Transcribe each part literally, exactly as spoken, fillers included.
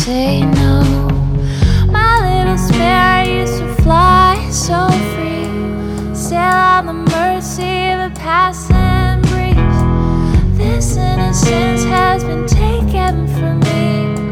say no. My little spare used to fly so free, sail on the mercy of a passing breeze. This innocence has been taken from me.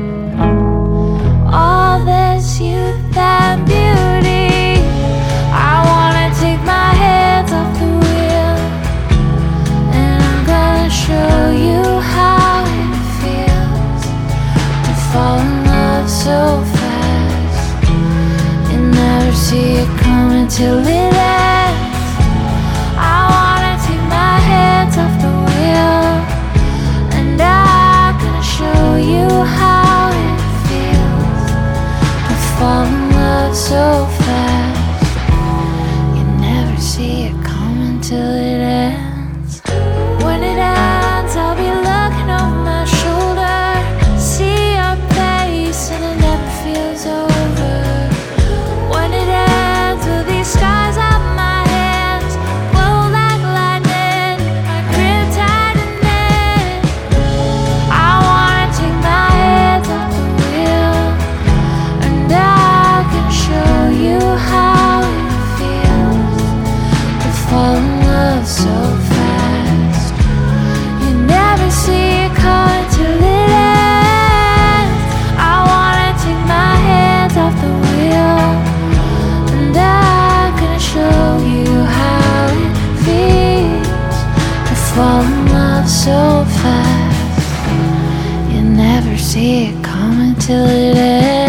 All this youth and beauty, I wanna take my hands off the wheel, and I'm gonna show you how it feels to fall in love so fast. You never see it coming till it ends. I wanna take my hands off the wheel, and I'm gonna show you how it feels to fall in love so fast. You never see it coming till it ends. When it ends, I'll be looking over my shoulder, see your face, and it never feels over. When it ends, will these scars on my hands glow like lightning, my grip tightening? I wanna take my hands off the wheel, and I can show you how it feels to fall in love so fast. You never see it coming till it ends. I wanna take my hands off the wheel, and I'm gonna show you how it feels to fall in love so fast. You never see it coming till it ends.